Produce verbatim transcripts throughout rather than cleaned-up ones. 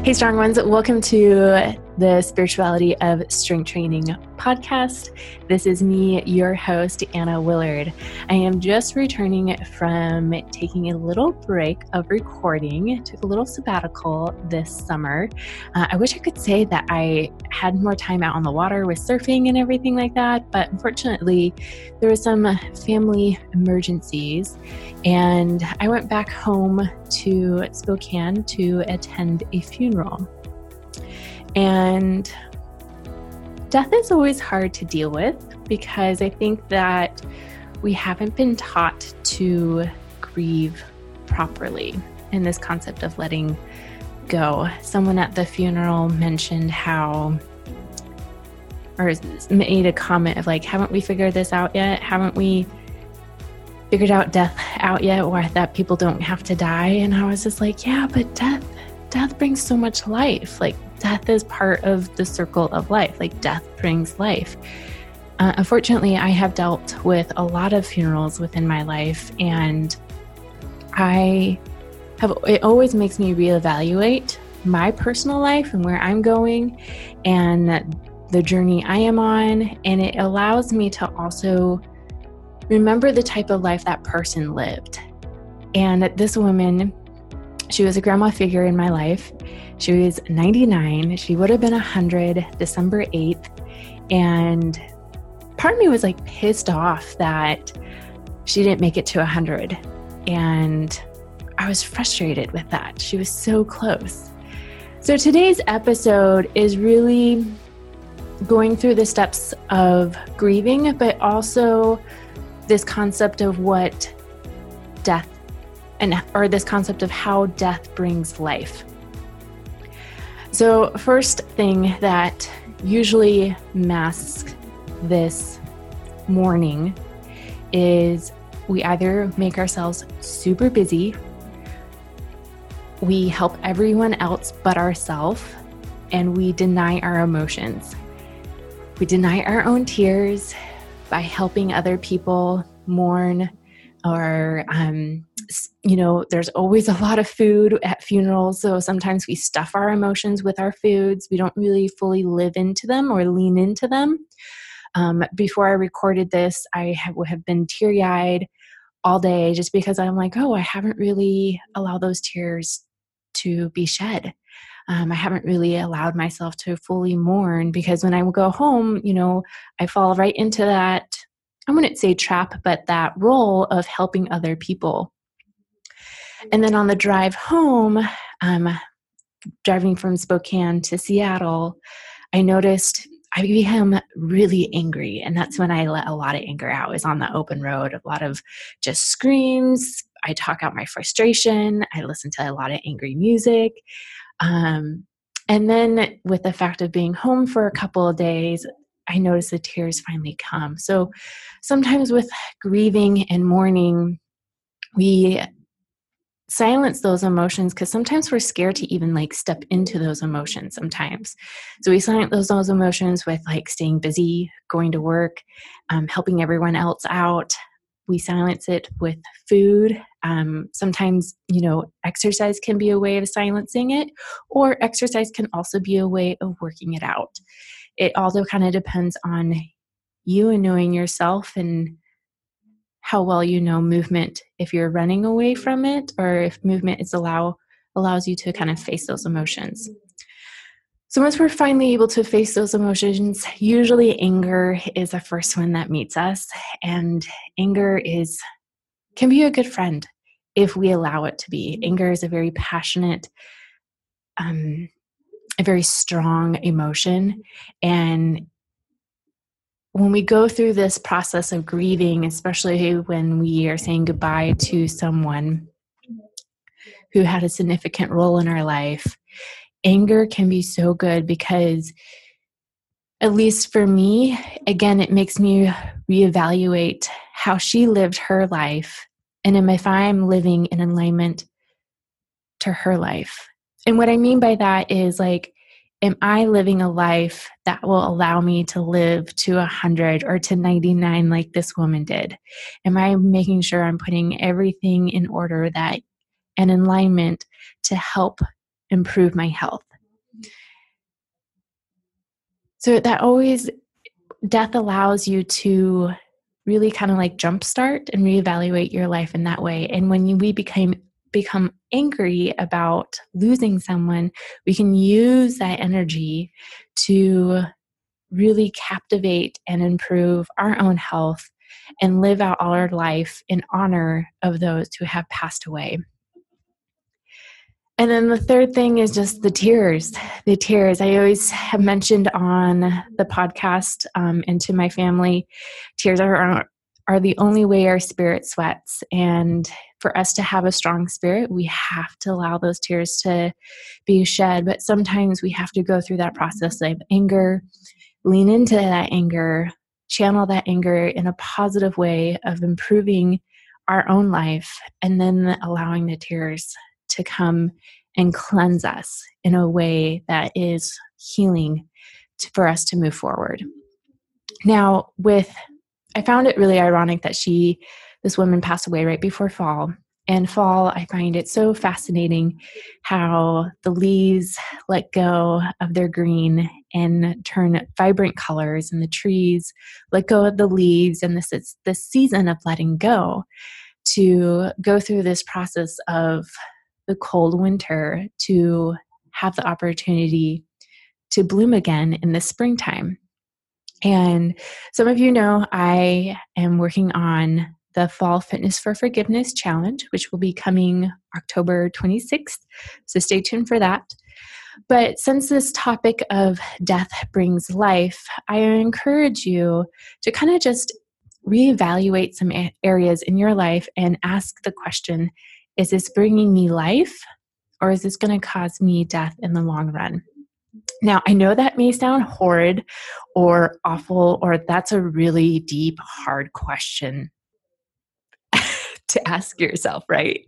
Hey, Strong Ones. Welcome to the Spirituality of Strength Training podcast. This is me, your host, Anna Willard. I am just returning from taking a little break of recording. Took a little sabbatical this summer. Uh, I wish I could say that I had more time out on the water with surfing and everything like that, but unfortunately, there were some family emergencies, and I went back home to Spokane to attend a funeral. And death is always hard to deal with because I think that we haven't been taught to grieve properly in this concept of letting go. Someone at the funeral mentioned how, or made a comment of like, haven't we figured this out yet? Haven't we figured out death out yet, or that people don't have to die? And I was just like, yeah, but death, death brings so much life. Like death is part of the circle of life. Like death brings life. Uh, unfortunately, I have dealt with a lot of funerals within my life, and I have, it always makes me reevaluate my personal life and where I'm going and the journey I am on. And it allows me to also remember the type of life that person lived. And this woman, she was a grandma figure in my life. She was ninety-nine. She would have been one hundred December eighth. And part of me was like pissed off that she didn't make it to one hundred. And I was frustrated with that. She was so close. So today's episode is really going through the steps of grieving, but also this concept of what death and or this concept of how death brings life. So first thing that usually masks this mourning is we either make ourselves super busy, we help everyone else but ourselves, and we deny our emotions. We deny our own tears by helping other people mourn, or, um, you know, there's always a lot of food at funerals. So sometimes we stuff our emotions with our foods. We don't really fully live into them or lean into them. Um, before I recorded this, I have, have been teary-eyed all day just because I'm like, oh, I haven't really allowed those tears to be shed. Um, I haven't really allowed myself to fully mourn, because when I go home, you know, I fall right into that, I wouldn't say trap, but that role of helping other people. And then on the drive home, um, driving from Spokane to Seattle, I noticed I became really angry. And that's when I let a lot of anger out, is on the open road, a lot of just screams. I talk out my frustration. I listen to a lot of angry music. Um, and then with the fact of being home for a couple of days, I noticed the tears finally come. So sometimes with grieving and mourning, we silence those emotions because sometimes we're scared to even like step into those emotions sometimes. So we silence those, those emotions with like staying busy, going to work, um, helping everyone else out. We silence it with food. Um, sometimes, you know, exercise can be a way of silencing it, or exercise can also be a way of working it out. It also kind of depends on you and knowing yourself and how well you know movement, if you're running away from it, or if movement is allow allows you to kind of face those emotions. So once we're finally able to face those emotions, usually anger is the first one that meets us. And anger is can be a good friend if we allow it to be. Anger is a very passionate, um, a very strong emotion. And when we go through this process of grieving, especially when we are saying goodbye to someone who had a significant role in our life, anger can be so good because, at least for me, again, it makes me reevaluate how she lived her life, and if I'm living in alignment to her life. And what I mean by that is like, am I living a life that will allow me to live to one hundred or to ninety-nine like this woman did? Am I making sure I'm putting everything in order that and in alignment to help improve my health? So that always, death allows you to really kind of like jumpstart and reevaluate your life in that way. And when you, we became become angry about losing someone, we can use that energy to really captivate and improve our own health and live out all our life in honor of those who have passed away. And then the third thing is just the tears. The tears. I always have mentioned on the podcast um, and to my family, tears are are the only way our spirit sweats. And for us to have a strong spirit, we have to allow those tears to be shed. But sometimes we have to go through that process of anger, lean into that anger, channel that anger in a positive way of improving our own life, and then allowing the tears to come and cleanse us in a way that is healing to, for us to move forward. Now, with, I found it really ironic that she, this woman passed away right before fall. And fall, I find it so fascinating how the leaves let go of their green and turn vibrant colors, and the trees let go of the leaves, and this is this season of letting go to go through this process of the cold winter to have the opportunity to bloom again in the springtime. And some of you know I am working on the Fall Fitness for Forgiveness Challenge, which will be coming October twenty-sixth. So stay tuned for that. But since this topic of death brings life, I encourage you to kind of just reevaluate some areas in your life and ask the question, is this bringing me life, or is this going to cause me death in the long run? Now, I know that may sound horrid or awful, or that's a really deep, hard question to ask yourself, right?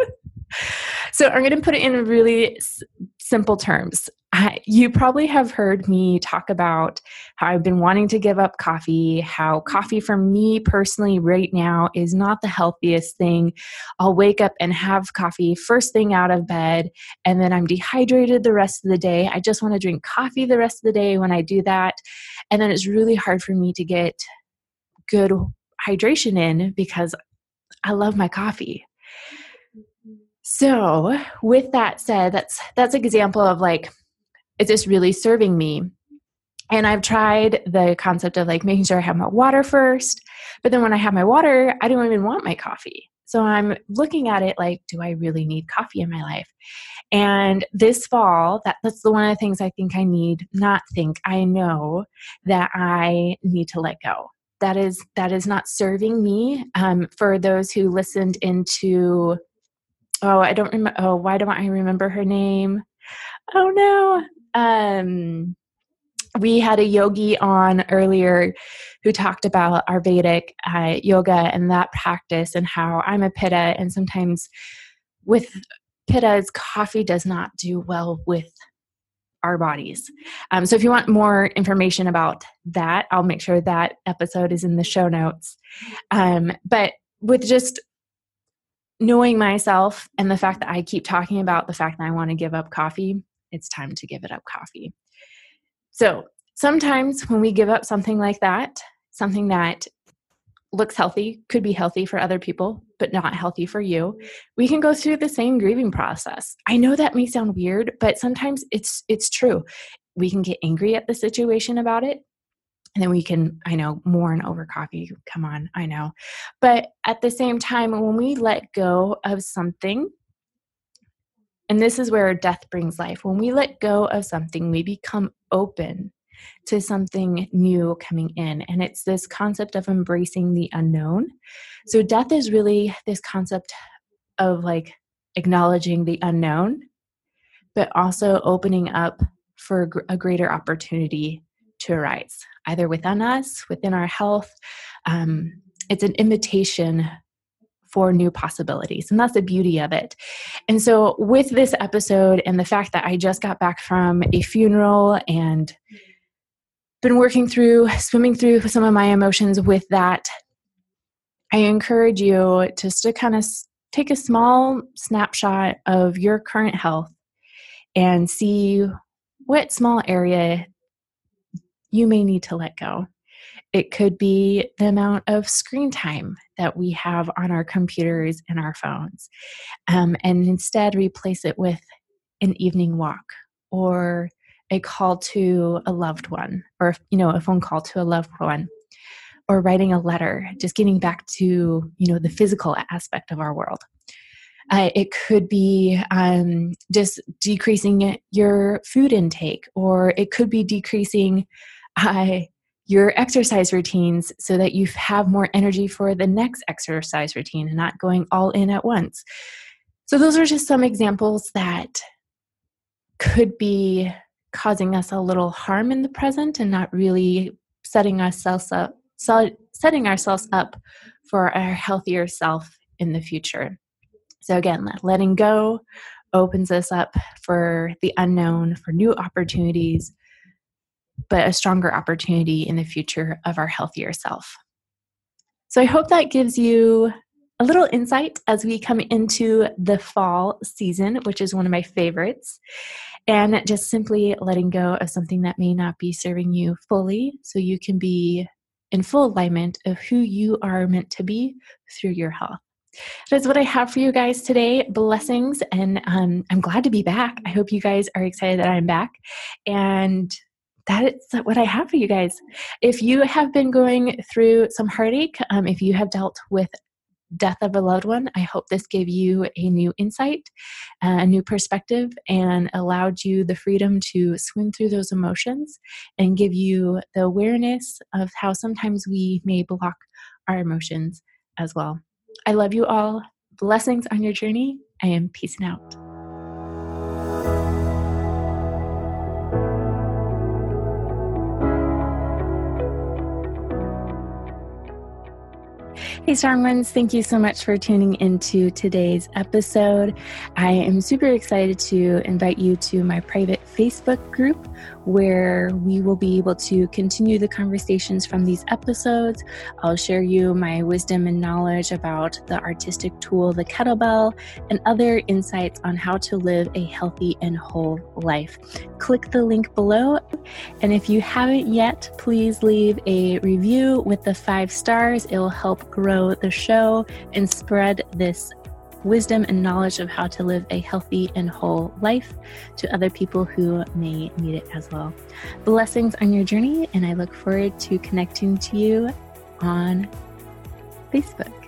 So I'm going to put it in really s- simple terms. I, you probably have heard me talk about how I've been wanting to give up coffee, how coffee for me personally right now is not the healthiest thing. I'll wake up and have coffee first thing out of bed, and then I'm dehydrated the rest of the day. I just want to drink coffee the rest of the day when I do that. And then it's really hard for me to get good hydration in because I love my coffee. So with that said, that's that's an example of like, is this really serving me? And I've tried the concept of like making sure I have my water first, but then when I have my water, I don't even want my coffee. So I'm looking at it like, do I really need coffee in my life? And this fall, that, that's the one of the things I think I need, not think, I know that I need to let go. That is that is not serving me. Um, for those who listened into Oh, I don't remember. Oh, why don't I remember her name? Oh no. Um, we had a yogi on earlier who talked about Ayurvedic uh, yoga and that practice, and how I'm a pitta, and sometimes with pittas, coffee does not do well with our bodies. Um, so if you want more information about that, I'll make sure that episode is in the show notes. Um, but with just knowing myself and the fact that I keep talking about the fact that I want to give up coffee, it's time to give it up coffee. So sometimes when we give up something like that, something that looks healthy, could be healthy for other people, but not healthy for you, we can go through the same grieving process. I know that may sound weird, but sometimes it's it's true. We can get angry at the situation about it. And then we can, I know, mourn over coffee. Come on, I know. But at the same time, when we let go of something, and this is where death brings life, when we let go of something, we become open to something new coming in. And it's this concept of embracing the unknown. So death is really this concept of like acknowledging the unknown, but also opening up for a greater opportunity to arise, either within us, within our health. Um, it's an invitation for new possibilities. And that's the beauty of it. And so with this episode and the fact that I just got back from a funeral and been working through, swimming through some of my emotions with that, I encourage you just to kind of take a small snapshot of your current health and see what small area you may need to let go. It could be the amount of screen time that we have on our computers and our phones, um, and instead replace it with an evening walk or a call to a loved one, or, you know, a phone call to a loved one, or writing a letter, just getting back to, you know, the physical aspect of our world. Uh, it could be um, just decreasing your food intake, or it could be decreasing uh, your exercise routines so that you have more energy for the next exercise routine and not going all in at once. So those are just some examples that could be causing us a little harm in the present and not really setting ourselves up, setting ourselves up for a healthier self in the future. So again, letting go opens us up for the unknown, for new opportunities, but a stronger opportunity in the future of our healthier self. So I hope that gives you a little insight as we come into the fall season, which is one of my favorites, and just simply letting go of something that may not be serving you fully so you can be in full alignment of who you are meant to be through your health. That's what I have for you guys today. Blessings. And um, I'm glad to be back. I hope you guys are excited that I'm back. And that is what I have for you guys. If you have been going through some heartache, um, if you have dealt with death of a loved one, I hope this gave you a new insight, uh, a new perspective, and allowed you the freedom to swim through those emotions and give you the awareness of how sometimes we may block our emotions as well. I love you all. Blessings on your journey. I am peacing out. Hey, Strong Ones, thank you so much for tuning into today's episode. I am super excited to invite you to my private Facebook group where we will be able to continue the conversations from these episodes. I'll share you my wisdom and knowledge about the artistic tool, the kettlebell, and other insights on how to live a healthy and whole life. Click the link below. And if you haven't yet, please leave a review with the five stars. It will help grow the show and spread this wisdom and knowledge of how to live a healthy and whole life to other people who may need it as well. Blessings on your journey, and I look forward to connecting to you on Facebook.